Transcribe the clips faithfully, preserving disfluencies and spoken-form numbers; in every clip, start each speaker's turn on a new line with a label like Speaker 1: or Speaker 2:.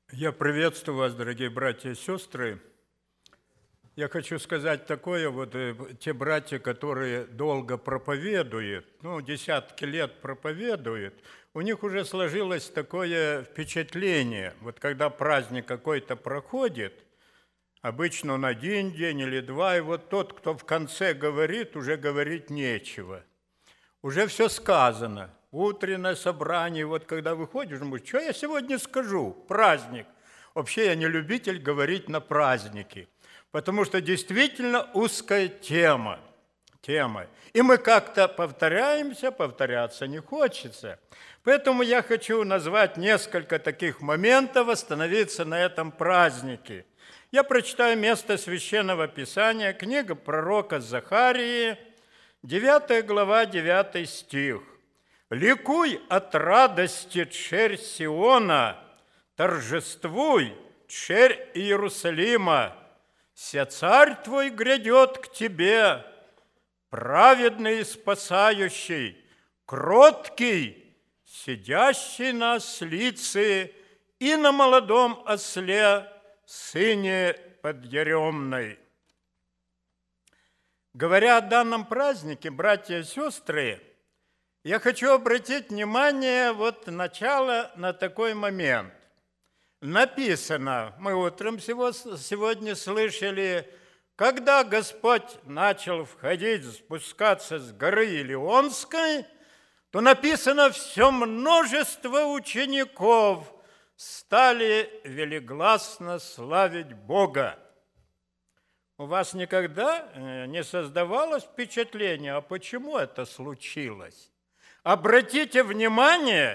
Speaker 1: Я приветствую вас, дорогие братья и сестры. Я хочу сказать такое, вот э, те братья, которые долго проповедуют, ну, десятки лет проповедуют, у них уже сложилось такое впечатление, вот когда праздник какой-то проходит, обычно он один день или два, и вот тот, кто в конце говорит, уже говорить нечего. Уже все сказано. Утреннее собрание, вот когда выходишь, думаешь, что я сегодня скажу? Праздник. Вообще я не любитель говорить на праздники, потому что действительно узкая тема. тема. И мы как-то повторяемся, повторяться не хочется. Поэтому я хочу назвать несколько таких моментов, остановиться на этом празднике. Я прочитаю место Священного Писания, книга пророка Захарии, девятая глава, девятый стих. «Ликуй от радости, черь Сиона, торжествуй, черь Иерусалима, ся царь твой грядет к тебе, праведный и спасающий, кроткий, сидящий на ослице и на молодом осле, сыне подъеремной». Говоря о данном празднике, братья и сестры, я хочу обратить внимание вот начало на такой момент. Написано, мы утром сегодня слышали, когда Господь начал входить, спускаться с горы Илионской, то написано, все множество учеников стали велигласно славить Бога. У вас никогда не создавалось впечатление, а почему это случилось? Обратите внимание,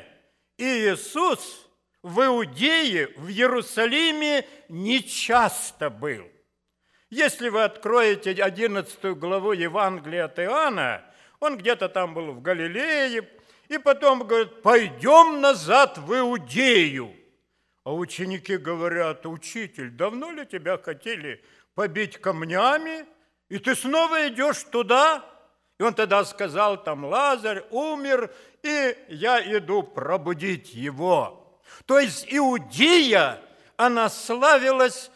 Speaker 1: Иисус в Иудее, в Иерусалиме не часто был. Если вы откроете одиннадцатую главу Евангелия от Иоанна, он где-то там был в Галилее, и потом говорит, пойдем назад в Иудею. А ученики говорят, учитель, давно ли тебя хотели побить камнями, и ты снова идешь туда? И он тогда сказал, там Лазарь умер, и я иду пробудить его. То есть Иудея, она славилась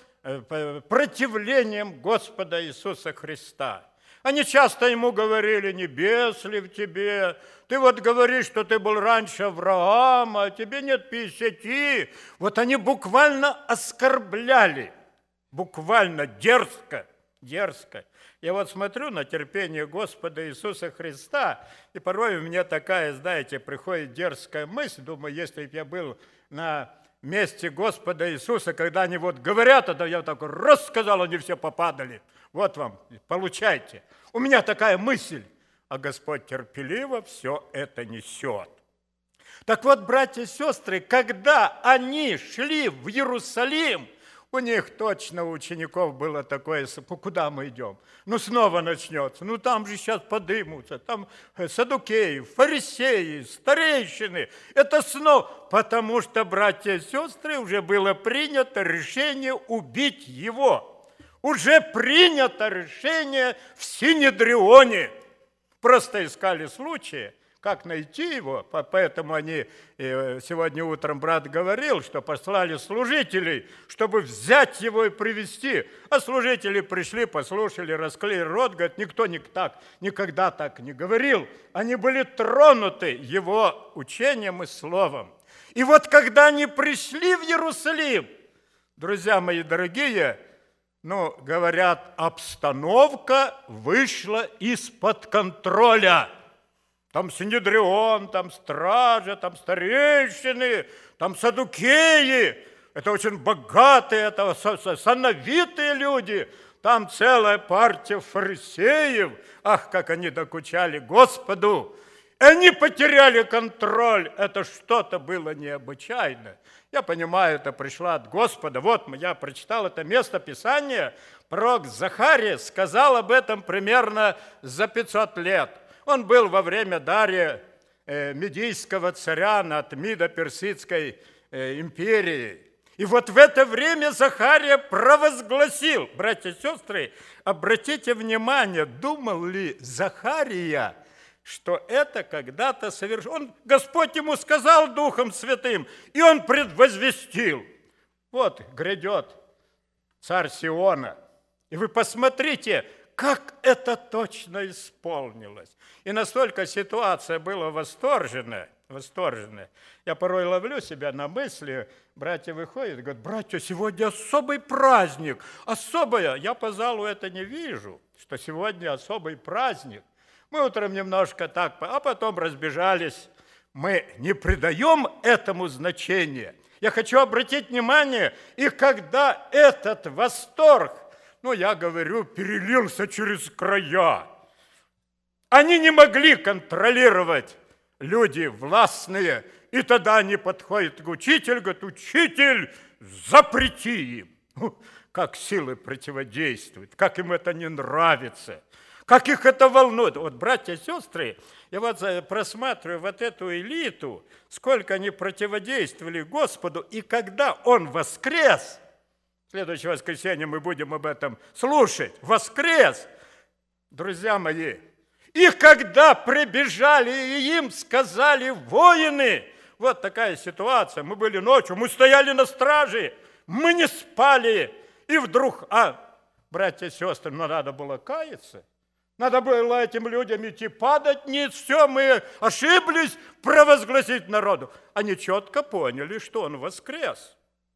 Speaker 1: противлением Господа Иисуса Христа. Они часто ему говорили, небес ли в тебе, ты вот говоришь, что ты был раньше Авраама, а тебе нет пятидесяти. Вот они буквально оскорбляли, буквально дерзко, дерзко. Я вот смотрю на терпение Господа Иисуса Христа, и порой у меня такая, знаете, приходит дерзкая мысль, думаю, если бы я был на месте Господа Иисуса, когда они вот говорят, тогда я так раз сказал, они все попадали. Вот вам, получайте. У меня такая мысль, а Господь терпеливо все это несет. Так вот, братья и сестры, когда они шли в Иерусалим, у них точно, у учеников было такое, куда мы идем? Ну, снова начнется. Ну, там же сейчас подымутся, там саддукеи, фарисеи, старейшины. Это снова, потому что, братья и сестры, уже было принято решение убить его. Уже принято решение в Синедрионе. Просто искали случаи, как найти его, поэтому они, сегодня утром брат говорил, что послали служителей, чтобы взять его и привести. А служители пришли, послушали, раскрыли рот, говорят, никто не так, никогда так не говорил. Они были тронуты его учением и словом. И вот когда они пришли в Иерусалим, друзья мои дорогие, ну, говорят, обстановка вышла из-под контроля. Там Синедрион, там стража, там старейшины, там саддукеи. Это очень богатые, это сановитые люди. Там целая партия фарисеев. Ах, как они докучали Господу. И они потеряли контроль. Это что-то было необычайное. Я понимаю, это пришло от Господа. Вот я прочитал это место Писания. Пророк Захария сказал об этом примерно за пятьсот лет. Он был во время Дария Медийского царя над Мидо-Персидской империей. И вот в это время Захария провозгласил, братья и сестры, обратите внимание, думал ли Захария, что это когда-то совершил. Он, Господь ему сказал Духом Святым, и он предвозвестил. Вот грядет царь Сиона. И вы посмотрите, как это точно исполнилось. И настолько ситуация была восторженная, восторженная. Я порой ловлю себя на мысли, братья выходят и говорят: братья, сегодня особый праздник, особое. Я по залу это не вижу, что сегодня особый праздник. Мы утром немножко так, а потом разбежались. Мы не придаем этому значения. Я хочу обратить внимание, и когда этот восторг, ну, я говорю, перелился через края, они не могли контролировать, люди властные, и тогда они подходят к учителю, говорят: учитель, запрети им. Как силы противодействуют, как им это не нравится, как их это волнует. Вот, братья и сестры, я вот просматриваю вот эту элиту, сколько они противодействовали Господу, и когда Он воскрес, в следующее воскресенье мы будем об этом слушать, воскрес, друзья мои, и когда прибежали, и им сказали воины, вот такая ситуация, мы были ночью, мы стояли на страже, мы не спали, и вдруг, а, братья и сестры, ну надо было каяться, надо было этим людям идти падать ниц, все, мы ошиблись, провозгласить народу. Они четко поняли, что Он воскрес.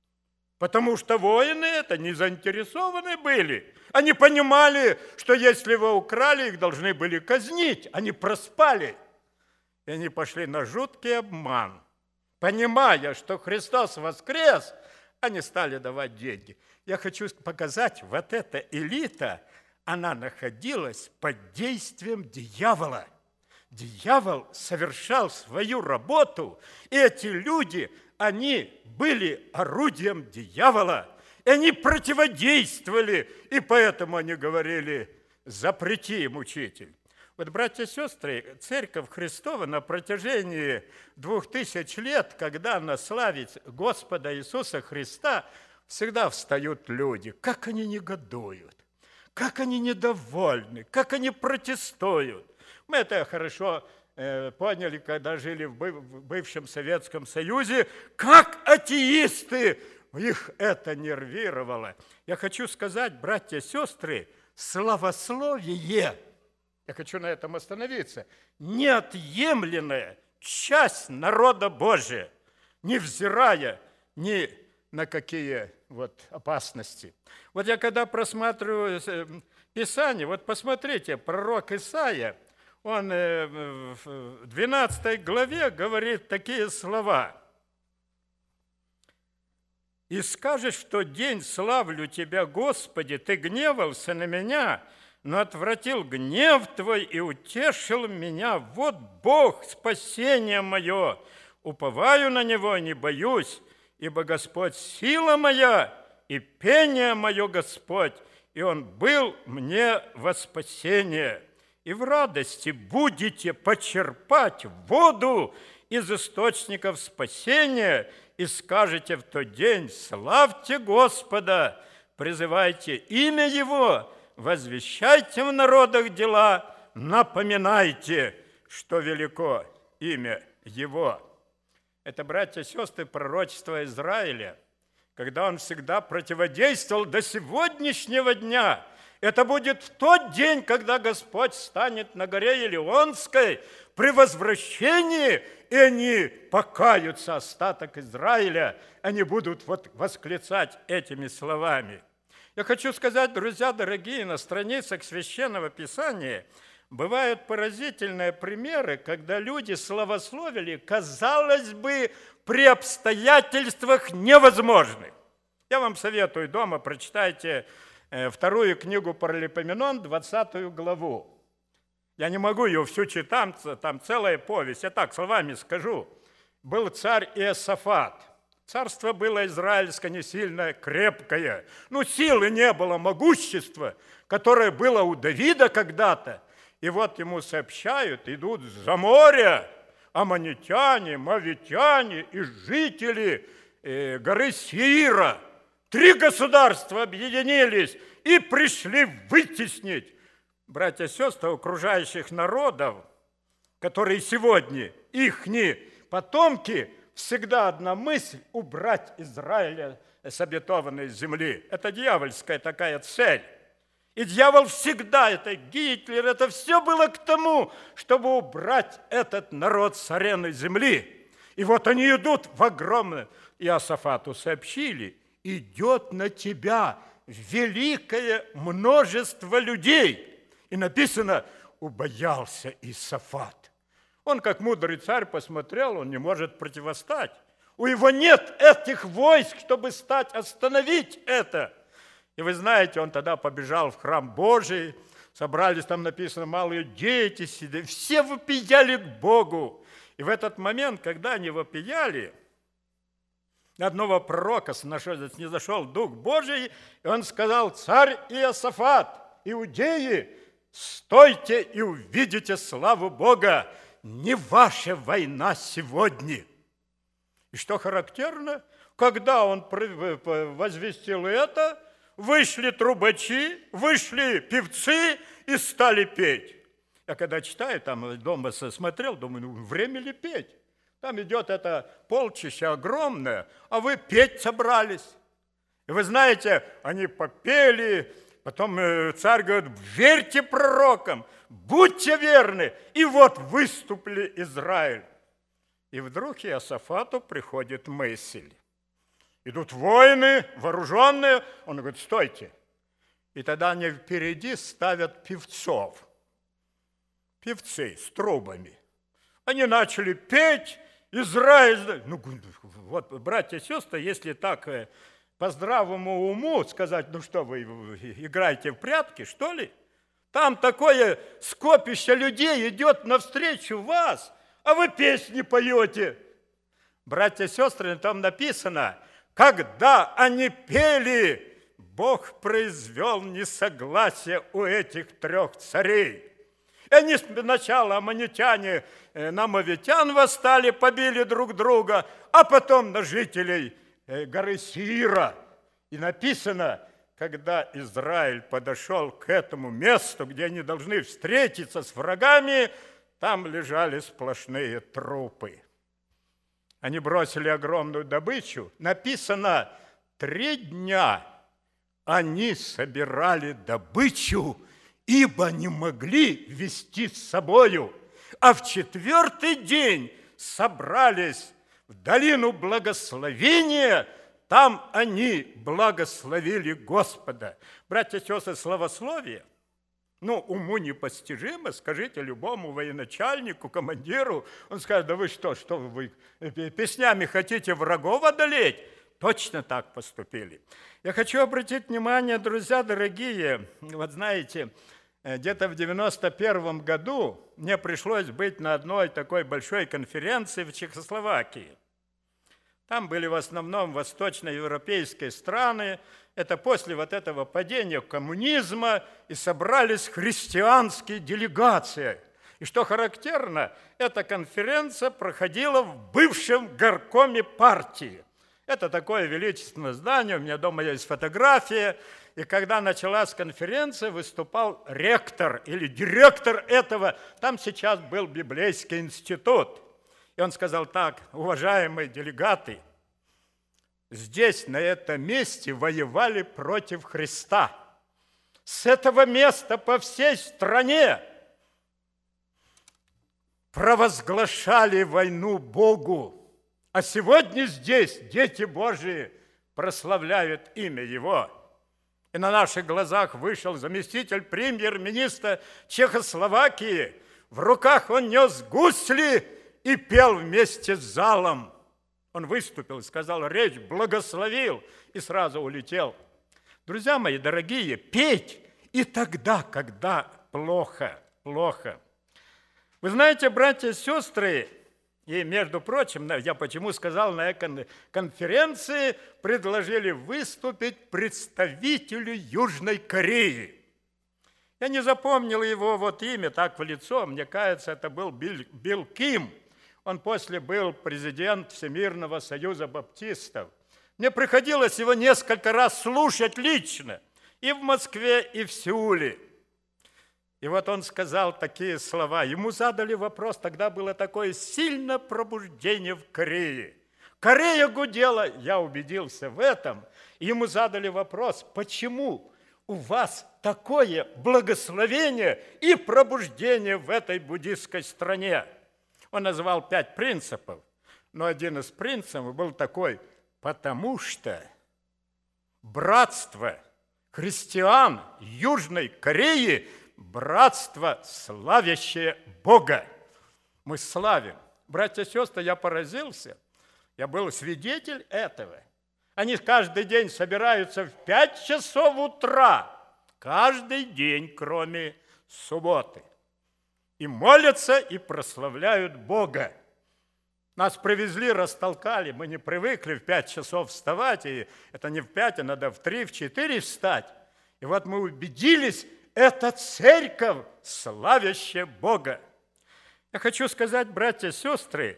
Speaker 1: Потому что воины это не заинтересованы были. Они понимали, что если его украли, их должны были казнить. Они проспали. И они пошли на жуткий обман. Понимая, что Христос воскрес, они стали давать деньги. Я хочу показать, вот эта элита, она находилась под действием дьявола. Дьявол совершал свою работу, и эти люди, они были орудием дьявола, и они противодействовали, и поэтому они говорили: запрети им, учитель. Вот, братья и сестры, Церковь Христова на протяжении двух тысяч лет, когда она славит Господа Иисуса Христа, всегда встают люди, как они негодуют, как они недовольны, как они протестуют. Мы это хорошо э, поняли, когда жили в бывшем Советском Союзе, как атеисты, их это нервировало. Я хочу сказать, братья и сестры, славословие, я хочу на этом остановиться, неотъемлемая часть народа Божия, невзирая ни на какие вот опасности. Вот я когда просматриваю Писание, вот посмотрите, пророк Исаия, он в двенадцатой главе говорит такие слова: «И скажешь, что день славлю Тебя, Господи, Ты гневался на меня, но отвратил гнев Твой и утешил меня. Вот Бог, спасение мое, уповаю на Него, не боюсь, ибо Господь сила моя и пение мое Господь, и Он был мне во спасение. И в радости будете почерпать воду из источников спасения, и скажете в тот день: славьте Господа, призывайте имя Его, возвещайте в народах дела, напоминайте, что велико имя Его». Это, братья и сестры, пророчество Израиля, когда он всегда противодействовал до сегодняшнего дня. Это будет в тот день, когда Господь станет на горе Елеонской при возвращении, и они покаются, остаток Израиля, они будут вот восклицать этими словами. Я хочу сказать, друзья дорогие, на страницах Священного Писания бывают поразительные примеры, когда люди славословили, казалось бы, при обстоятельствах невозможных. Я вам советую, дома прочитайте вторую книгу Паралипоменон, двадцатую главу. Я не могу ее всю читать, там целая повесть. Я так словами скажу. Был царь Иосафат. Царство было израильское не сильно крепкое. Ну, силы не было, могущества, которое было у Давида когда-то. И вот ему сообщают, идут за море аммонитяне, мовитяне и жители э, горы Сеира. Три государства объединились и пришли вытеснить, братья и сестры, окружающих народов, которые сегодня, ихние потомки, всегда одна мысль – убрать Израиля с обетованной земли. Это дьявольская такая цель. И дьявол всегда, это Гитлер, это все было к тому, чтобы убрать этот народ с арены земли. И вот они идут в огромное. Иосафату сообщили, идет на тебя великое множество людей. И написано, убоялся Иосафат. Он, как мудрый царь, посмотрел, он не может противостать. У него нет этих войск, чтобы стать, остановить это. И вы знаете, он тогда побежал в храм Божий, собрались, там написано, малые дети сидели, все вопияли к Богу. И в этот момент, когда они вопияли, на одного пророка снизошел Дух Божий, и он сказал, царь Иосафат, иудеи, стойте и увидите славу Бога, не ваша война сегодня. И что характерно, когда он возвестил это, вышли трубачи, вышли певцы и стали петь. Я когда читаю, там дома смотрел, думаю, ну время ли петь? Там идет это полчища огромное, а вы петь собрались. И вы знаете, они попели, потом царь говорит, верьте пророкам, будьте верны. И вот выступили Израиль. И вдруг Иосафату приходит мысль. Идут воины, вооруженные. Он говорит, стойте. И тогда они впереди ставят певцов. Певцы с трубами. Они начали петь. Израиль. Ну, вот, братья и сестры, если так по здравому уму сказать, ну что вы играете в прятки, что ли? Там такое скопище людей идет навстречу вас, а вы песни поете. Братья и сестры, там написано, когда они пели, Бог произвел несогласие у этих трех царей. И они сначала, аммонитяне, на мовитян восстали, побили друг друга, а потом на жителей горы Сиира. И написано, когда Израиль подошел к этому месту, где они должны встретиться с врагами, там лежали сплошные трупы. Они бросили огромную добычу. Написано, три дня они собирали добычу, ибо не могли вести с собою. А в четвертый день собрались в долину благословения, там они благословили Господа. Братья и сестры, славословие, ну, уму непостижимо, скажите любому военачальнику, командиру, он скажет, да вы что, что вы песнями хотите врагов одолеть? Точно так поступили. Я хочу обратить внимание, друзья дорогие, вот знаете, где-то в девяносто первом году мне пришлось быть на одной такой большой конференции в Чехословакии. Там были в основном восточноевропейские страны. Это после вот этого падения коммунизма, и собрались христианские делегации. И что характерно, эта конференция проходила в бывшем горкоме партии. Это такое величественное здание, у меня дома есть фотография. И когда началась конференция, выступал ректор или директор этого. Там сейчас был Библейский институт. И он сказал так, уважаемые делегаты, здесь, на этом месте, воевали против Христа. С этого места по всей стране провозглашали войну Богу. А сегодня здесь дети Божии прославляют имя Его. И на наших глазах вышел заместитель премьер-министра Чехословакии. В руках он нес гусли и пел вместе с залом. Он выступил, сказал речь, благословил и сразу улетел. Друзья мои дорогие, петь и тогда, когда плохо, плохо. Вы знаете, братья и сестры, и, между прочим, я почему сказал, на конференции предложили выступить представителю Южной Кореи. Я не запомнил его вот имя так в лицо, мне кажется, это был Билл, Билл Ким. Он после был президент Всемирного союза баптистов. Мне приходилось его несколько раз слушать лично, и в Москве, и в Сеуле. И вот он сказал такие слова. Ему задали вопрос, тогда было такое сильное пробуждение в Корее. Корея гудела, я убедился в этом. И ему задали вопрос, почему у вас такое благословение и пробуждение в этой буддистской стране? Он назвал пять принципов, но один из принципов был такой, потому что братство христиан Южной Кореи – братство, славящее Бога. Мы славим. Братья и сестры, я поразился. Я был свидетель этого. Они каждый день собираются в пять часов утра. Каждый день, кроме субботы. И молятся, и прославляют Бога. Нас привезли, растолкали. Мы не привыкли в пять часов вставать. И это не в пять, а надо в три, в четыре встать. И вот мы убедились, это церковь, славящая Бога. Я хочу сказать, братья и сестры,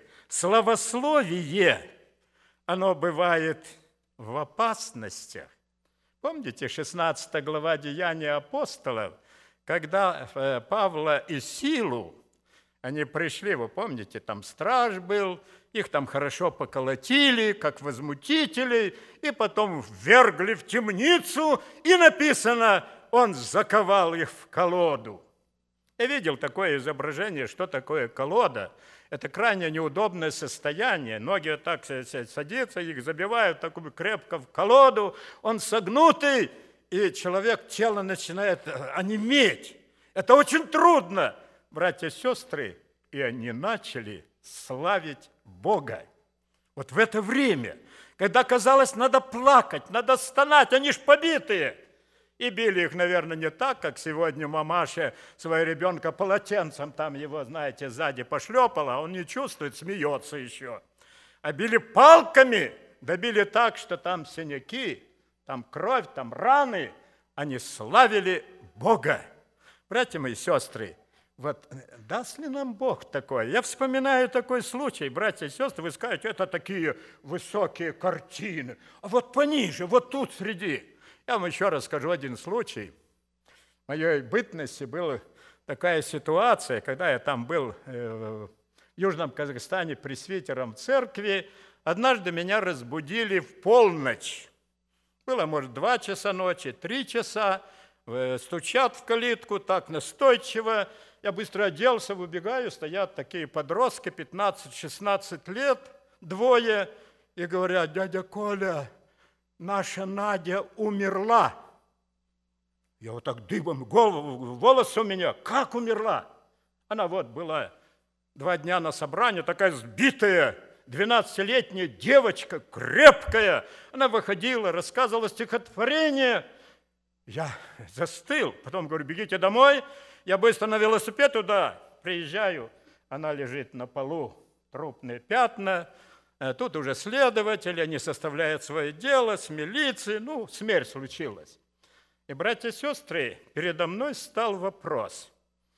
Speaker 1: славословие, оно бывает в опасностях. Помните, шестнадцатая глава Деяний апостолов, когда Павла и Силу, они пришли, вы помните, там страж был, их там хорошо поколотили, как возмутителей, и потом ввергли в темницу, и написано, он заковал их в колоду. Я видел такое изображение, что такое колода. Это крайне неудобное состояние. Ноги вот так садятся, их забивают так крепко в колоду. Он согнутый, и человек, тело начинает онеметь. Это очень трудно, братья и сестры. И они начали славить Бога. Вот в это время, когда казалось, надо плакать, надо стонать, они ж побитые. И били их, наверное, не так, как сегодня мамаша своего ребенка полотенцем, там его, знаете, сзади пошлепала, а он не чувствует, смеется еще. А били палками, добили так, что там синяки, там кровь, там раны. Они славили Бога. Братья мои, сестры, вот даст ли нам Бог такое? Я вспоминаю такой случай, братья и сестры, вы скажете, это такие высокие картины. А вот пониже, вот тут среди... Я вам еще расскажу один случай. В моей бытности была такая ситуация, когда я там был в Южном Казахстане пресвитером церкви. Однажды меня разбудили в полночь. Было, может, два часа ночи, три часа. Стучат в калитку так настойчиво. Я быстро оделся, выбегаю, стоят такие подростки, пятнадцать-шестнадцать лет, двое, и говорят, дядя Коля, наша Надя умерла. Я вот так дыбом, голову, волосы у меня, как умерла? Она вот была два дня на собрании, такая сбитая, двенадцатилетняя девочка, крепкая. Она выходила, рассказывала стихотворение. Я застыл, потом говорю, бегите домой. Я быстро на велосипед туда приезжаю. Она лежит на полу, трупные пятна. Тут уже следователи, они составляют свое дело с милицией. Ну, смерть случилась. И, братья и сестры, передо мной стал вопрос.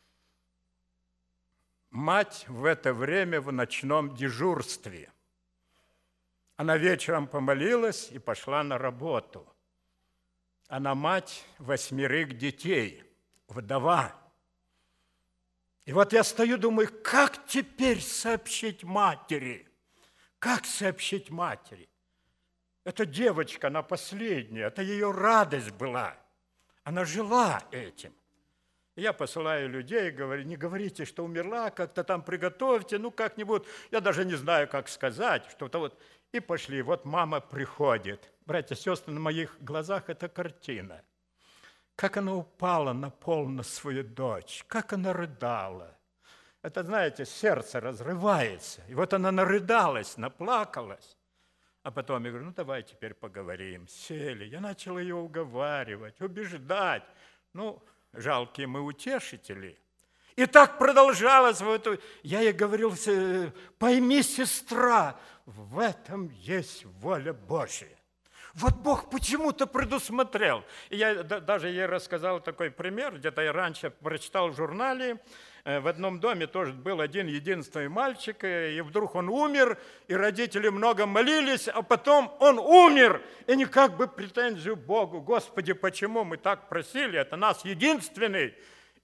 Speaker 1: Мать в это время в ночном дежурстве. Она вечером помолилась и пошла на работу. Она мать восьмерых детей, вдова. И вот я стою, думаю, как теперь сообщить матери? Как сообщить матери? Эта девочка, она последняя, это ее радость была. Она жила этим. И я посылаю людей, говорю, не говорите, что умерла, как-то там приготовьте, ну как-нибудь, я даже не знаю, как сказать, что-то вот. И пошли, вот мама приходит. Братья и сестры, на моих глазах эта картина. Как она упала на пол на свою дочь, как она рыдала. Это, знаете, сердце разрывается. И вот она нарыдалась, наплакалась. А потом я говорю, ну давай теперь поговорим. Сели. Я начал ее уговаривать, убеждать. Ну, жалкие мы утешители. И так продолжалось. Я ей говорил, пойми, сестра, в этом есть воля Божья. Вот Бог почему-то предусмотрел. И я даже ей рассказал такой пример, где-то я раньше прочитал в журнале, в одном доме тоже был один единственный мальчик, и вдруг он умер, и родители много молились, а потом он умер, и никак бы претензию Богу, Господи, почему мы так просили, это нас единственный.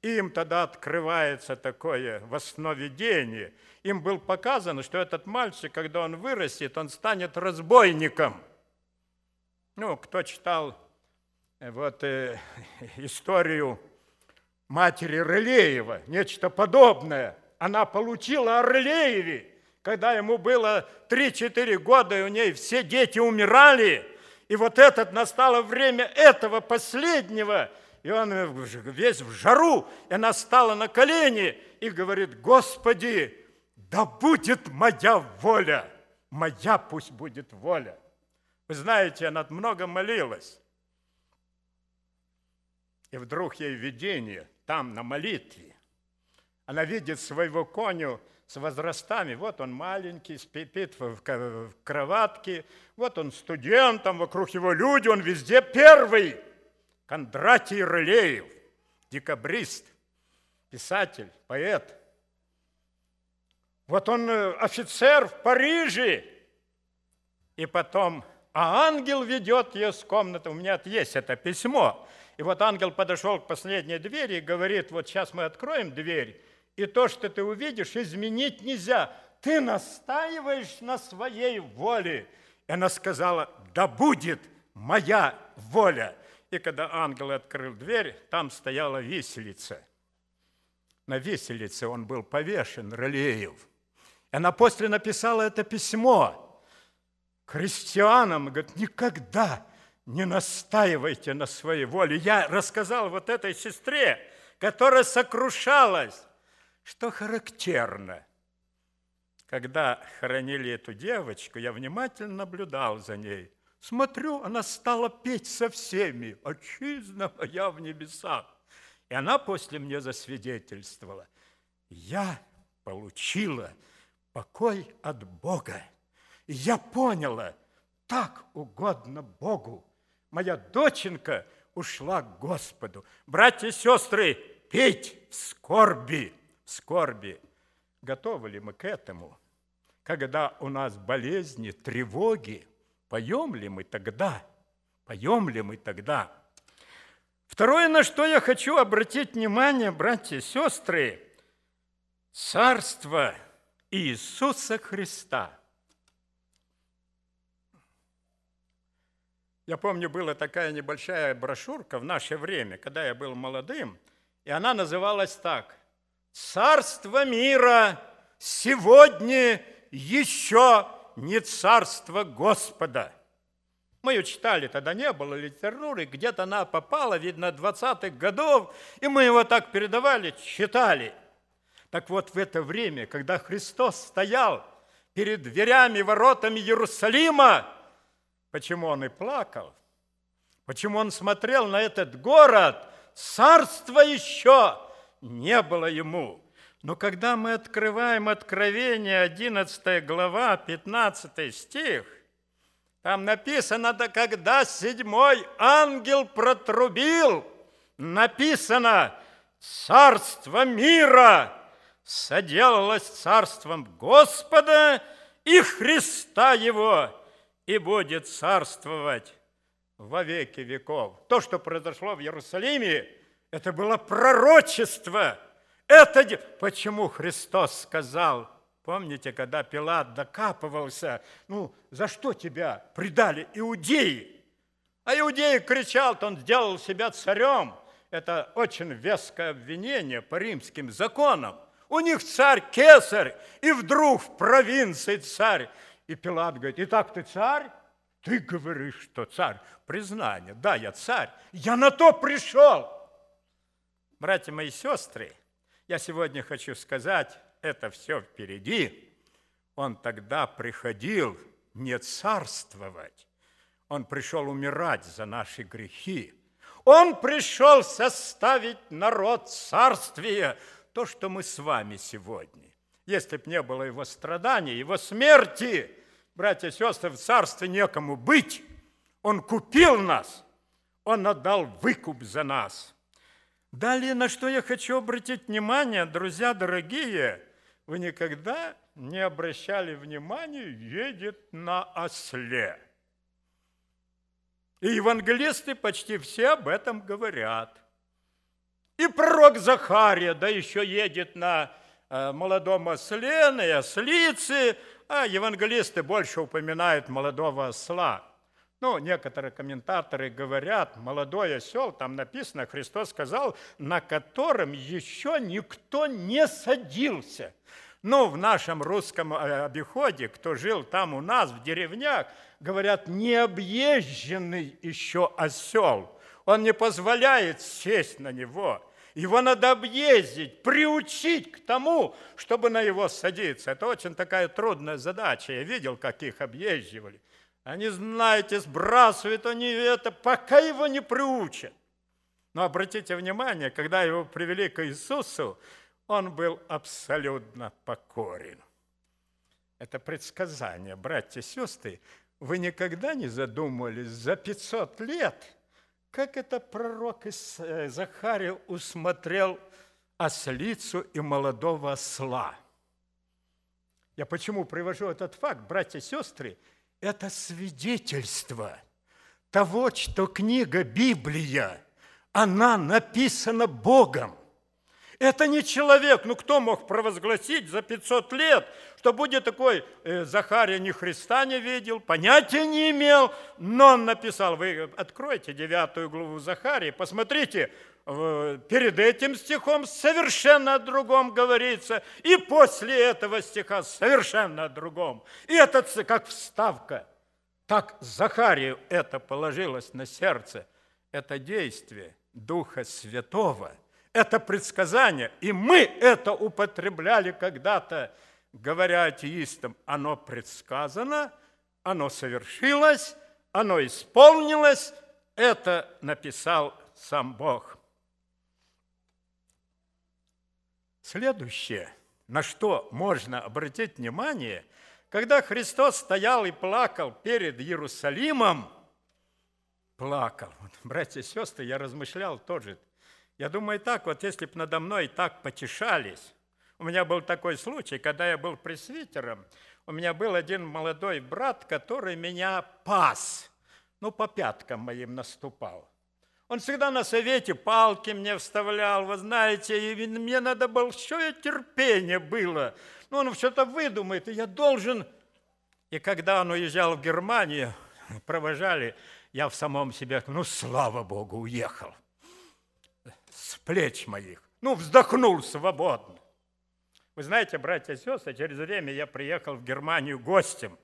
Speaker 1: им тогда открывается такое во сновидении. Им было показано, что этот мальчик, когда он вырастет, он станет разбойником. Ну, кто читал вот, э, историю матери Рылеева, нечто подобное. Она получила о Рылееве, когда ему было три-четыре года, и у ней все дети умирали. И вот это настало время этого последнего, и он весь в жару, и она стала на колени и говорит: Господи, да будет моя воля, моя пусть будет воля. Вы знаете, она много молилась. И вдруг ей видение, там на молитве. Она видит своего коню с возрастами. Вот он маленький, спит в кроватке. Вот он студентом, вокруг его люди, он везде первый. Кондратий Рылеев, декабрист, писатель, поэт. Вот он офицер в Париже. И потом, а ангел ведет ее с комнаты. У меня есть это письмо. И вот ангел подошел к последней двери и говорит: вот сейчас мы откроем дверь, и то, что ты увидишь, изменить нельзя. Ты настаиваешь на своей воле. И она сказала: да будет моя воля. И когда ангел открыл дверь, там стояла виселица. На виселице он был повешен, Рылеев. И она после написала это письмо христианам, говорит: никогда не настаивайте на своей воле. Я рассказал вот этой сестре, которая сокрушалась, что характерно. Когда хоронили эту девочку, я внимательно наблюдал за ней. Смотрю, она стала петь со всеми: «Отчизна моя в небесах». И она после мне засвидетельствовала: я получила покой от Бога. И я поняла, так угодно Богу. Моя доченька ушла к Господу. Братья и сестры, петь в скорби, в скорби. Готовы ли мы к этому? Когда у нас болезни, тревоги, поем ли мы тогда? Поем ли мы тогда? Второе, на что я хочу обратить внимание, братья и сестры, царство Иисуса Христа. Я помню, была такая небольшая брошюрка в наше время, когда я был молодым, и она называлась так: «Царство мира сегодня еще не царство Господа». Мы ее читали, тогда не было литературы, где-то она попала, видно, двадцатых годов, и мы его так передавали, читали. Так вот, в это время, когда Христос стоял перед дверями, воротами Иерусалима, почему он и плакал? Почему он смотрел на этот город? Царства еще не было ему. Но когда мы открываем Откровение, одиннадцатая глава, пятнадцатый стих, там написано: да когда седьмой ангел протрубил, написано: царство мира соделалось царством Господа и Христа его, и будет царствовать во веки веков. То, что произошло в Иерусалиме, это было пророчество. Это почему Христос сказал, помните, когда Пилат докапывался, ну, за что тебя предали иудеи? А иудеи кричал, он сделал себя царем. Это очень веское обвинение по римским законам. У них царь Кесарь, и вдруг в провинции царь. И Пилат говорит: итак, ты царь? Ты говоришь, что царь. Признание: да, я царь. Я на то пришел. Братья мои и сестры, я сегодня хочу сказать, это все впереди. Он тогда приходил не царствовать. Он пришел умирать за наши грехи. Он пришел составить народ царствия, то, что мы с вами сегодня. Если бы не было его страданий, его смерти, братья и сестры, в царстве некому быть. Он купил нас, он отдал выкуп за нас. Далее, на что я хочу обратить внимание, друзья дорогие, вы никогда не обращали внимания, едет на осле. И евангелисты почти все об этом говорят. И пророк Захария, да еще едет на молодом осле, на ослице, а евангелисты больше упоминают молодого осла. Ну, некоторые комментаторы говорят, молодой осел, там написано, Христос сказал, на котором еще никто не садился. Ну, в нашем русском обиходе, кто жил там у нас, в деревнях, говорят, необъезженный еще осел. Он не позволяет сесть на него. Его надо объездить, приучить к тому, чтобы на его садиться. Это очень такая трудная задача. Я видел, как их объезживали. Они, знаете, сбрасывают они это, пока его не приучат. Но обратите внимание, когда его привели к Иисусу, он был абсолютно покорен. Это предсказание, братья и сестры. Вы никогда не задумывались за пятьсот лет, как это пророк Захария усмотрел ослицу и молодого осла? Я почему привожу этот факт, братья и сестры? Это свидетельство того, что книга Библия, она написана Богом. Это не человек, ну кто мог провозгласить за пятьсот лет, что будет такой, э, Захария ни Христа не видел, понятия не имел, но он написал, вы откройте девятую главу Захарии, посмотрите, э, перед этим стихом совершенно о другом говорится, и после этого стиха совершенно о другом. И это как вставка, так Захарию это положилось на сердце, это действие Духа Святого. Это предсказание, и мы это употребляли когда-то, говоря атеистам. Оно предсказано, оно совершилось, оно исполнилось. Это написал сам Бог. Следующее, на что можно обратить внимание, когда Христос стоял и плакал перед Иерусалимом, плакал. Братья и сестры, я размышлял тоже. Я думаю, так вот, если бы надо мной так потешались. У меня был такой случай, когда я был пресвитером, у меня был один молодой брат, который меня пас, ну, по пяткам моим наступал. Он всегда на совете палки мне вставлял, вы знаете, и мне надо большое терпение было. Ну, он что-то выдумает, и я должен... И когда он уезжал в Германию, провожали, я в самом себе, ну, слава Богу, уехал. С плеч моих. Ну, вздохнул свободно. Вы знаете, братья и сестры, через время я приехал в Германию гостем.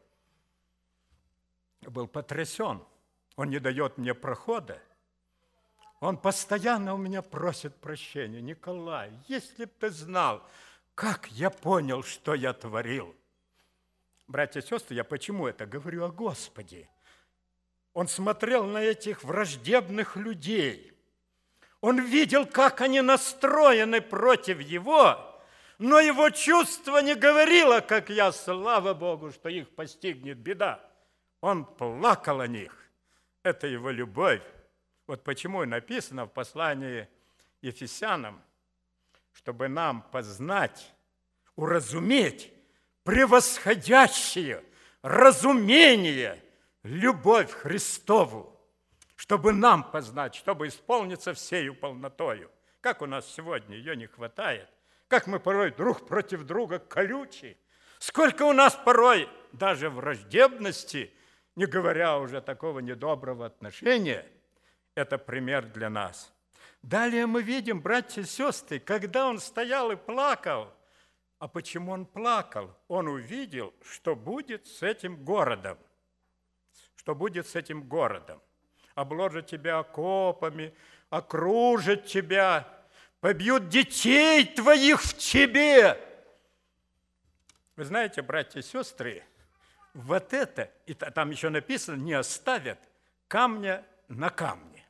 Speaker 1: Я был потрясен. Он не дает мне прохода. Он постоянно у меня просит прощения. Николай, если б ты знал, как я понял, что я творил. Братья и сестры, я почему это говорю о Господе? Он смотрел на этих враждебных людей. Он видел, как они настроены против его, но его чувство не говорило, как я, слава Богу, что их постигнет беда. Он плакал о них. Это его любовь. Вот почему написано в послании Ефесянам, чтобы нам познать, уразуметь превосходящее разумение, любовь Христову, чтобы нам познать, чтобы исполниться всею полнотою. Как у нас сегодня ее не хватает, как мы порой друг против друга колючи, сколько у нас порой даже враждебности, не говоря уже такого недоброго отношения, это пример для нас. Далее мы видим, братья и сестры, когда он стоял и плакал. А почему он плакал? Он увидел, что будет с этим городом. Что будет с этим городом. Обложат тебя окопами, окружат тебя, побьют детей твоих в тебе. Вы знаете, братья и сестры, вот это, и там еще написано, не оставят камня на камне.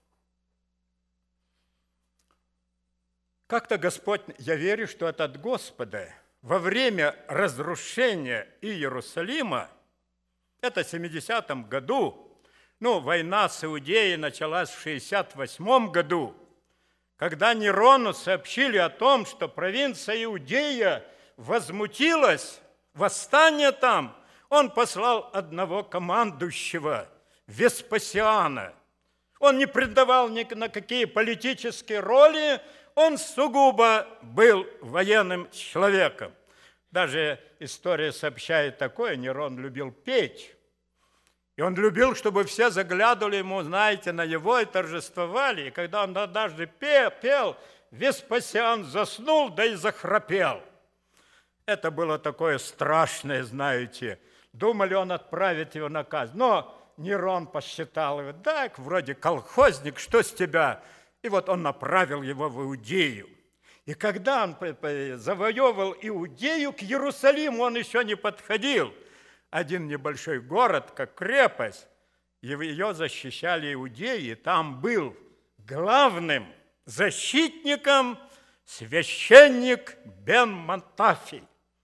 Speaker 1: Как-то Господь, я верю, что это от Господа, во время разрушения Иерусалима, это в семидесятом году, ну, война с Иудеей началась в шестьдесят восьмом году, когда Нерону сообщили о том, что провинция Иудея возмутилась, восстание там, он послал одного командующего, Веспасиана. Он не придавал ни на какие политические роли, Он сугубо был военным человеком. Даже история сообщает такое, Нерон любил петь. И он любил, чтобы все заглядывали ему, знаете, на его и торжествовали. И когда он однажды пел, пел, Веспасиан заснул, да и захрапел. Это было такое страшное, знаете. Думали, он отправит его на казнь. Но Нерон посчитал его, так, вроде колхозник, что с тебя? И вот он направил его в Иудею. И когда он завоевывал Иудею, к Иерусалиму он еще не подходил. Один небольшой город, как крепость, ее защищали иудеи. Там был главным защитником священник Бен-Монтафий.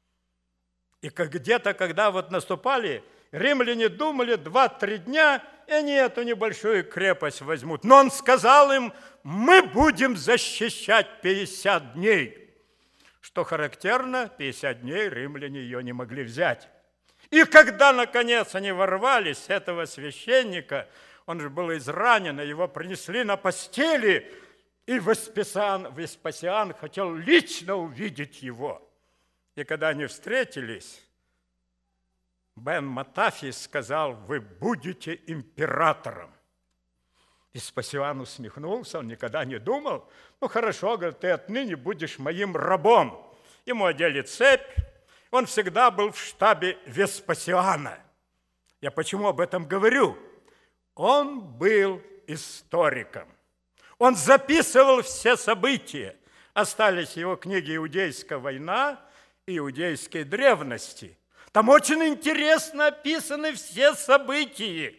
Speaker 1: И как где-то, когда вот наступали, римляне думали два-три дня, и они эту небольшую крепость возьмут. Но он сказал им, мы будем защищать пятьдесят дней. Что характерно, пятьдесят дней римляне ее не могли взять. И когда, наконец, они ворвались, этого священника, он же был изранен, его принесли на постели, и Веспасиан, Веспасиан хотел лично увидеть его. И когда они встретились, Бен-Монтафий сказал, вы будете императором. Веспасиан усмехнулся, он никогда не думал, ну хорошо, говорит, ты отныне будешь моим рабом. Ему одели цепь, он всегда был в штабе Веспасиана. Я почему об этом говорю? Он был историком. Он записывал все события. Остались его книги «Иудейская война» и «Иудейские древности». Там очень интересно описаны все события.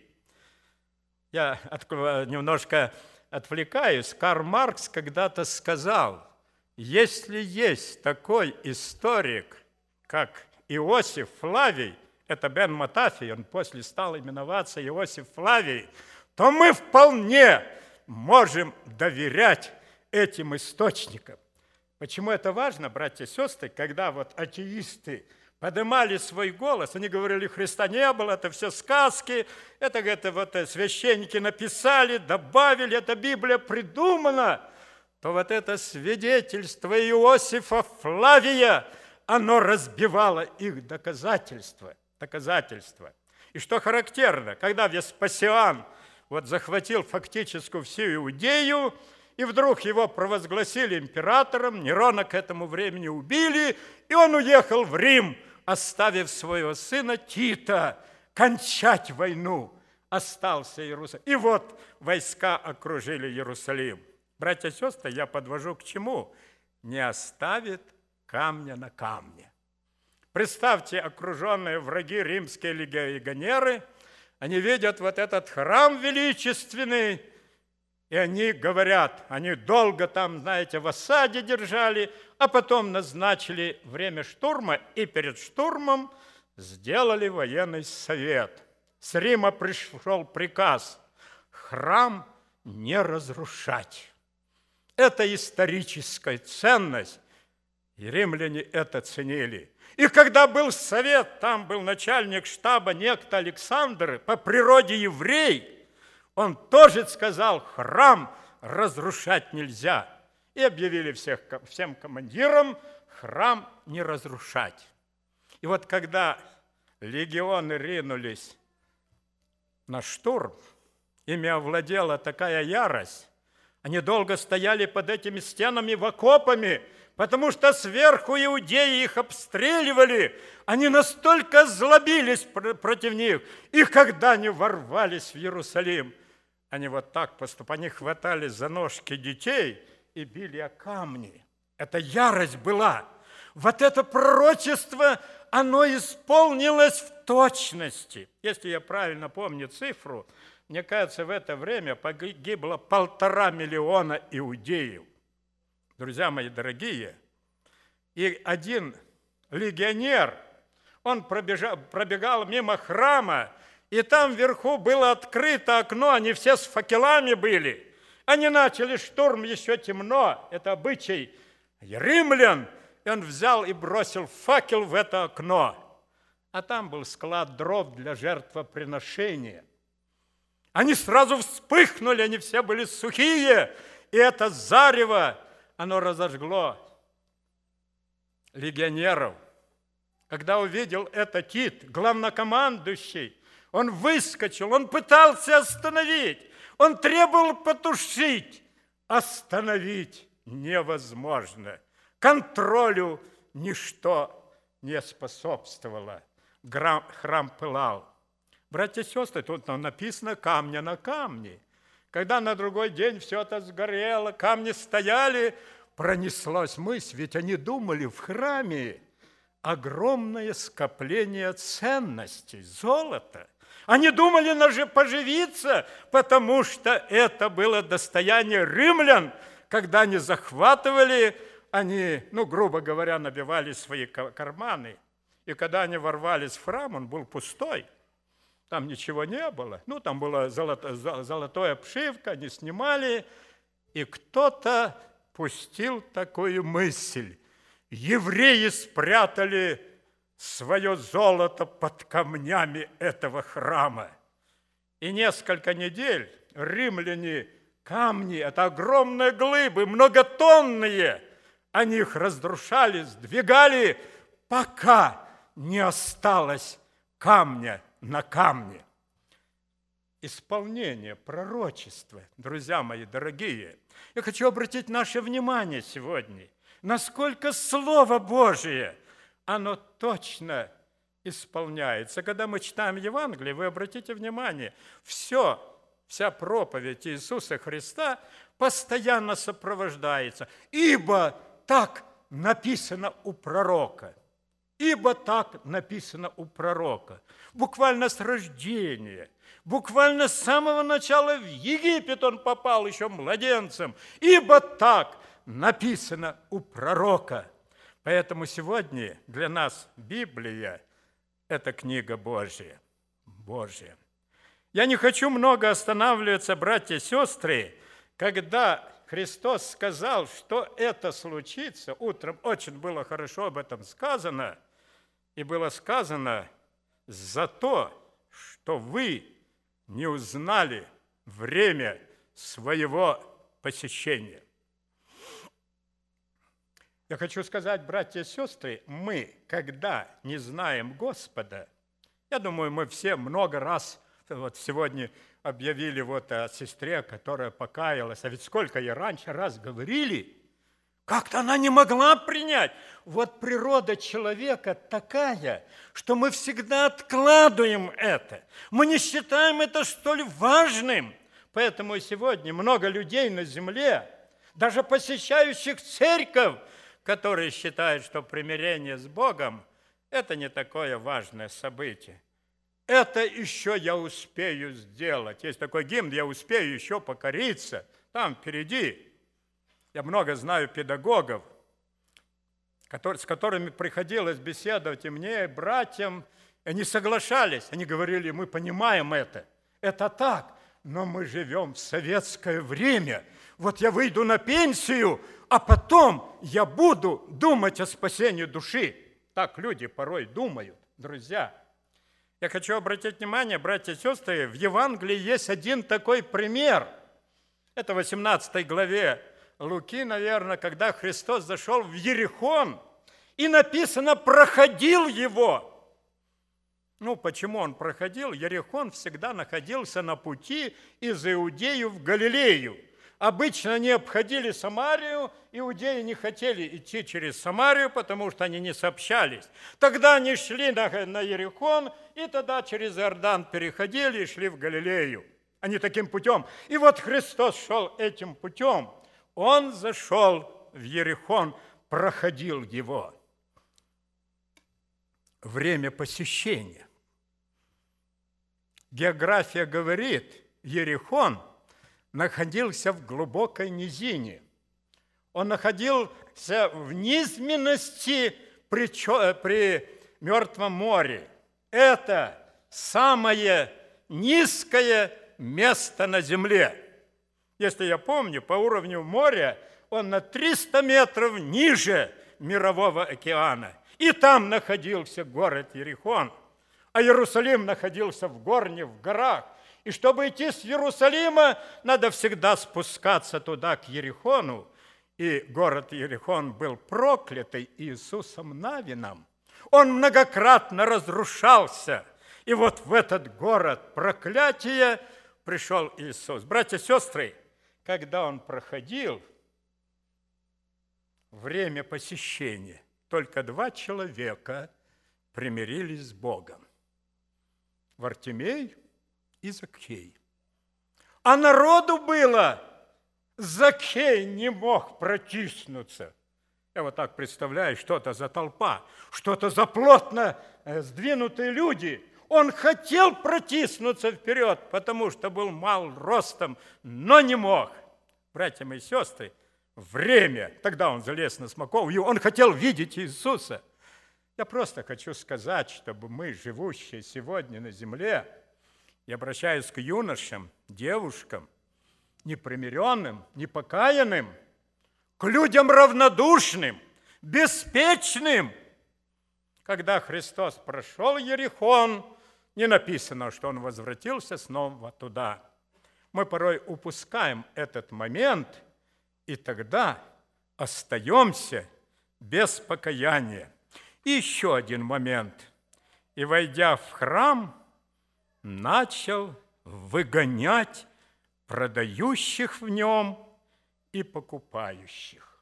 Speaker 1: Я немножко отвлекаюсь. Карл Маркс когда-то сказал, если есть такой историк, как Иосиф Флавий, это Бен-Монтафий, он после стал именоваться Иосиф Флавий, то мы вполне можем доверять этим источникам. Почему это важно, братья и сестры, когда вот атеисты поднимали свой голос, они говорили, Христа не было, это все сказки, это, это вот священники написали, добавили, это Библия придумана, то вот это свидетельство Иосифа Флавия, оно разбивало их доказательства, доказательства. И что характерно, когда Веспасиан вот захватил фактически всю Иудею, и вдруг его провозгласили императором, Нерона к этому времени убили, и он уехал в Рим, оставив своего сына Тита кончать войну. Остался Иерусалим. И вот войска окружили Иерусалим. Братья и сестры, я подвожу к чему? Не оставит камня на камне. Представьте, окруженные враги римские легионеры, они видят вот этот храм величественный, и они говорят, они долго там, знаете, в осаде держали, а потом назначили время штурма, и перед штурмом сделали военный совет. С Рима пришел приказ храм не разрушать. Это историческая ценность, и римляне это ценили. И когда был совет, там был начальник штаба некто Александр, по природе еврей, он тоже сказал, храм разрушать нельзя. И объявили всех, всем командирам, храм не разрушать. И вот когда легионы ринулись на штурм, ими овладела такая ярость, они долго стояли под этими стенами в окопами, потому что сверху иудеи их обстреливали. Они настолько злобились против них. И когда они ворвались в Иерусалим, они вот так поступали, они хватали за ножки детей и били о камни. Это ярость была. Вот это пророчество, оно исполнилось в точности. Если я правильно помню цифру, мне кажется, в это время погибло полтора миллиона иудеев. Друзья мои дорогие, и один легионер, он пробежал, пробегал мимо храма, и там вверху было открыто окно, они все с факелами были. Они начали штурм, еще темно, это обычай римлян, и он взял и бросил факел в это окно. А там был склад дров для жертвоприношения. Они сразу вспыхнули, они все были сухие, и это зарево, оно разожгло легионеров. Когда увидел это Тит, главнокомандующий, он выскочил, он пытался остановить, он требовал потушить. Остановить невозможно. Контролю ничто не способствовало. Храм пылал. Братья и сестры, тут написано камня на камне. Когда на другой день все это сгорело, камни стояли, пронеслась мысль, ведь они думали, в храме огромное скопление ценностей, золота. Они думали наже поживиться, потому что это было достояние римлян. Когда они захватывали, они, ну, грубо говоря, набивали свои карманы. И когда они ворвались в храм, он был пустой. Там ничего не было. Ну, там была золото, золотая обшивка, они снимали. И кто-то пустил такую мысль. Евреи спрятали свое золото под камнями этого храма. И несколько недель римляне камни, это огромные глыбы, многотонные, они их разрушали, сдвигали, пока не осталось камня на камне. Исполнение пророчества, друзья мои дорогие. Я хочу обратить наше внимание сегодня, насколько Слово Божие, оно точно исполняется. Когда мы читаем Евангелие, вы обратите внимание, все, вся проповедь Иисуса Христа постоянно сопровождается. Ибо так написано у пророка. Ибо так написано у пророка. Буквально с рождения, буквально с самого начала в Египет он попал еще младенцем. Ибо так написано у пророка. Поэтому сегодня для нас Библия – это книга Божья. Божья. Я не хочу много останавливаться, братья и сестры, когда Христос сказал, что это случится. Утром очень было хорошо об этом сказано. И было сказано за то, что вы не узнали время своего посещения. Я хочу сказать, братья и сестры, мы, когда не знаем Господа, я думаю, мы все много раз, вот сегодня объявили вот о сестре, которая покаялась, а ведь сколько ей раньше раз говорили, как-то она не могла принять. Вот природа человека такая, что мы всегда откладываем это. Мы не считаем это столь важным. Поэтому и сегодня много людей на земле, даже посещающих церковь, которые считают, что примирение с Богом – это не такое важное событие. Это еще я успею сделать. Есть такой гимн «Я успею еще покориться». Там впереди. Я много знаю педагогов, которые, с которыми приходилось беседовать и мне, и братьям. И они соглашались. Они говорили, мы понимаем это. Это так, но мы живем в советское время. Вот я выйду на пенсию, а потом я буду думать о спасении души. Так люди порой думают, друзья. Я хочу обратить внимание, братья и сестры, в Евангелии есть один такой пример. Это в восемнадцатой главе Луки, наверное, когда Христос зашел в Иерихон, и написано, проходил его. Ну, почему он проходил? Иерихон всегда находился на пути из Иудеи в Галилею. Обычно они обходили Самарию, иудеи не хотели идти через Самарию, потому что они не сообщались. Тогда они шли на, на Иерихон, и тогда через Иордан переходили и шли в Галилею. Они таким путем. И вот Христос шел этим путем. Он зашел в Иерихон, проходил его. Время посещения. География говорит, Иерихон находился в глубокой низине. Он находился в низменности при, при Мертвом море. Это самое низкое место на земле. Если я помню, по уровню моря он на триста метров ниже Мирового океана. И там находился город Иерихон. А Иерусалим находился в горне, в горах. И чтобы идти с Иерусалима, надо всегда спускаться туда, к Иерихону. и город Иерихон был проклятый Иисусом Навином. Он многократно разрушался. И вот в этот город проклятия пришел Иисус. Братья и сестры, когда Он проходил время посещения, только два человека примирились с Богом. Вартимей и Закхей. А народу было, Закхей не мог протиснуться. Я вот так представляю, что-то за толпа, что-то за плотно сдвинутые люди. Он хотел протиснуться вперед, потому что был мал ростом, но не мог. Братья мои сестры, время, тогда он залез на смоковью, он хотел видеть Иисуса. Я просто хочу сказать, чтобы мы, живущие сегодня на земле, я обращаюсь к юношам, девушкам, непримиренным, непокаянным, к людям равнодушным, беспечным. Когда Христос прошел Иерихон, не написано, что Он возвратился снова туда. Мы порой упускаем этот момент, и тогда остаемся без покаяния. И еще один момент. И, войдя в храм, начал выгонять продающих в нем и покупающих.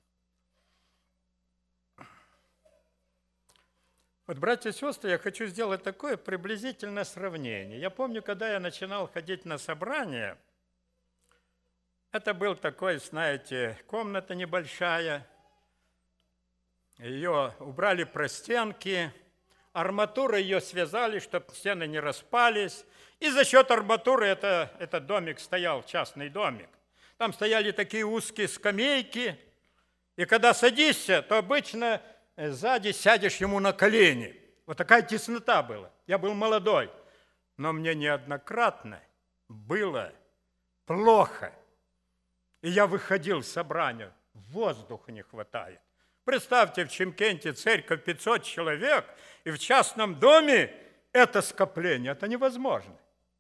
Speaker 1: Вот, братья и сестры, я хочу сделать такое приблизительное сравнение. Я помню, когда я начинал ходить на собрания, это был такой, знаете, комната небольшая, ее убрали простенки, арматурой ее связали, чтобы стены не распались, и за счет арматуры это, этот домик стоял, частный домик. Там стояли такие узкие скамейки, и когда садишься, то обычно сзади сядешь ему на колени. Вот такая теснота была. Я был молодой, но мне неоднократно было плохо. И я выходил с собрания, воздуха не хватает. Представьте, в Чимкенте церковь пятьсот человек, и в частном доме это скопление, это невозможно.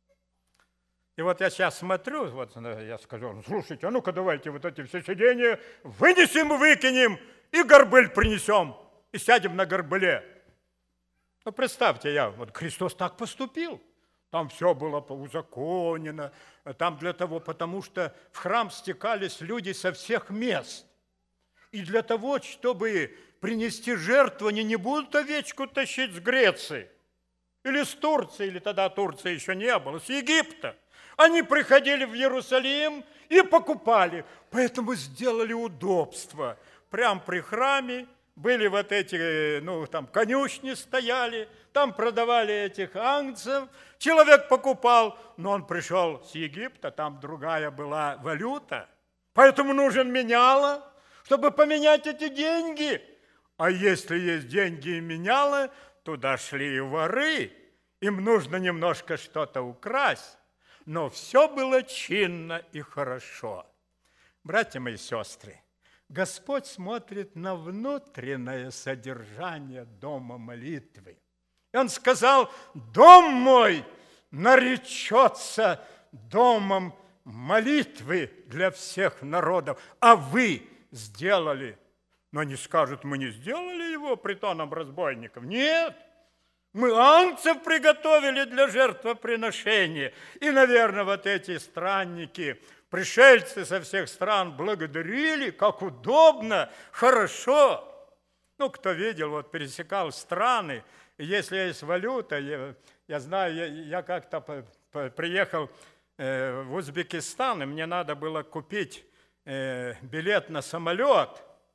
Speaker 1: И вот я сейчас смотрю, вот я скажу, слушайте, а ну-ка давайте вот эти все сиденья вынесем и выкинем, и горбыль принесем, и сядем на горбыле. Ну, представьте, я, вот Христос так поступил. Там все было узаконено, там для того, потому что в храм стекались люди со всех мест. И для того, чтобы принести жертву, они не будут овечку тащить с Греции, или с Турции, или тогда Турции еще не было, с Египта. Они приходили в Иерусалим и покупали, поэтому сделали удобство. Прямо при храме были вот эти, ну, там конюшни стояли, там продавали этих ангцев. Человек покупал, но он пришел с Египта, там другая была валюта. Поэтому нужен меняло, чтобы поменять эти деньги. А если есть деньги и меняло, туда шли и воры. Им нужно немножко что-то украсть. Но все было чинно и хорошо. Братья мои сестры, Господь смотрит на внутреннее содержание дома молитвы. И Он сказал, дом мой наречется домом молитвы для всех народов, а вы сделали. Но они скажут, мы не сделали его притоном разбойников. Нет, мы ангцев приготовили для жертвоприношения. И, наверное, вот эти странники, пришельцы со всех стран благодарили, как удобно, хорошо. Ну, кто видел, вот пересекал страны, и если есть валюта, я, я знаю, я, я как-то по, по, приехал э, в Узбекистан, и мне надо было купить э, билет на самолет.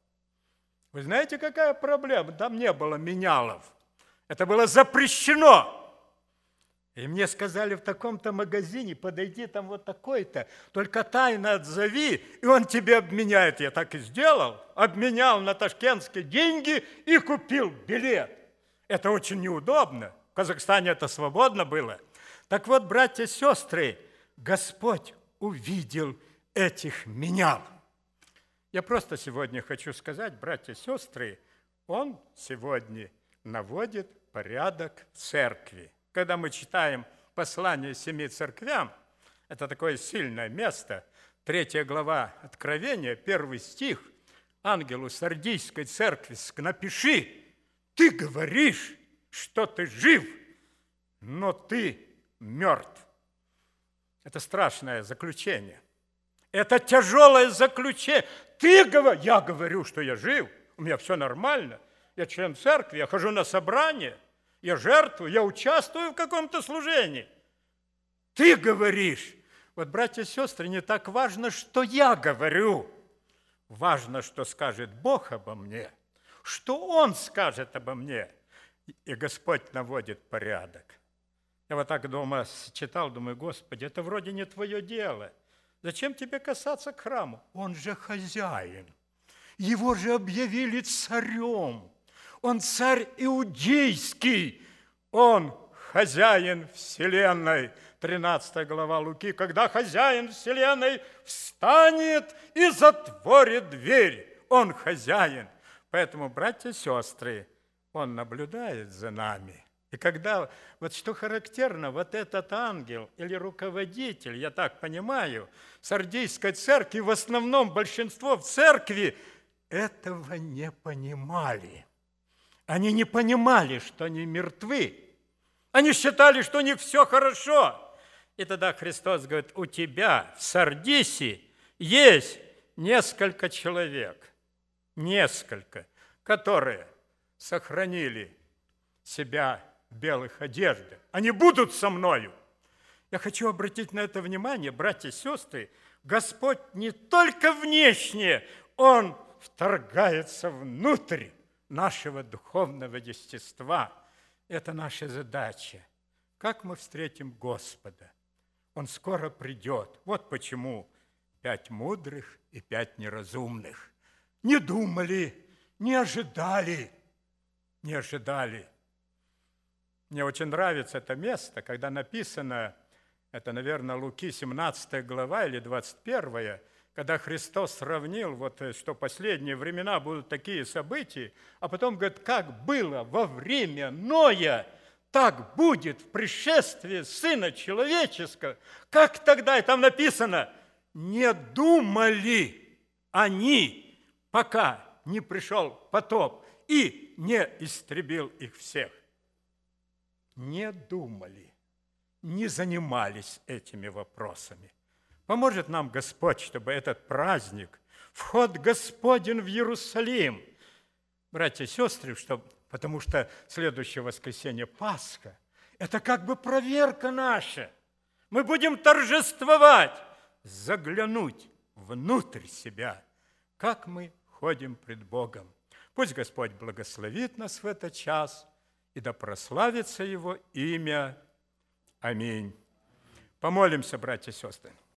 Speaker 1: Вы знаете, какая проблема? Там не было менялов. Это было запрещено. И мне сказали, в таком-то магазине подойди, там вот такой-то, только тайно отзови, и он тебе обменяет. Я так и сделал. Обменял на ташкентские деньги и купил билет. Это очень неудобно. В Казахстане это свободно было. Так вот, братья и сестры, Господь увидел этих менял. Я просто сегодня хочу сказать, братья и сестры, Он сегодня наводит порядок в церкви. Когда мы читаем послание семи церквям, это такое сильное место, третья глава Откровения, первый стих, ангелу Сардийской церкви, напиши, ты говоришь, что ты жив, но ты мертв. Это страшное заключение. Это тяжелое заключение. Ты говоришь, я говорю, что я жив, у меня все нормально, я член церкви, я хожу на собрание, я жертвую, я участвую в каком-то служении. Ты говоришь. Вот, братья и сестры, не так важно, что я говорю. Важно, что скажет Бог обо мне, что Он скажет обо мне. И Господь наводит порядок. Я вот так дома читал, думаю, Господи, это вроде не твое дело. Зачем тебе касаться к храму? Он же хозяин. Его же объявили царем. Он царь иудейский. Он хозяин вселенной. тринадцатая глава Луки. Когда хозяин вселенной встанет и затворит дверь. Он хозяин. Поэтому, братья и сестры, Он наблюдает за нами. И когда, вот что характерно, вот этот ангел или руководитель, я так понимаю, Сардийской церкви, в основном большинство в церкви этого не понимали. Они не понимали, что они мертвы. Они считали, что у них все хорошо. И тогда Христос говорит, у тебя в Сардисе есть несколько человек, несколько, которые сохранили себя в белых одеждах. Они будут со мною. Я хочу обратить на это внимание, братья и сестры. Господь не только внешне, Он вторгается внутрь нашего духовного естества. Это наша задача. Как мы встретим Господа? Он скоро придет. Вот почему пять мудрых и пять неразумных не думали, не ожидали, не ожидали. Мне очень нравится это место, когда написано, это, наверное, Луки, семнадцатая глава или двадцать первая, когда Христос сравнил, вот, что последние времена будут такие события, а потом говорит, как было во время Ноя, так будет в пришествии Сына Человеческого. Как тогда, и там написано, не думали они, пока не пришел потоп и не истребил их всех. Не думали, не занимались этими вопросами. Поможет нам Господь, чтобы этот праздник, вход Господень в Иерусалим, братья и сестры, чтобы, потому что следующее воскресенье Пасха, это как бы проверка наша. Мы будем торжествовать, заглянуть внутрь себя, как мы ходим пред Богом. Пусть Господь благословит нас в этот час, и да прославится Его имя. Аминь. Помолимся, братья и сестры.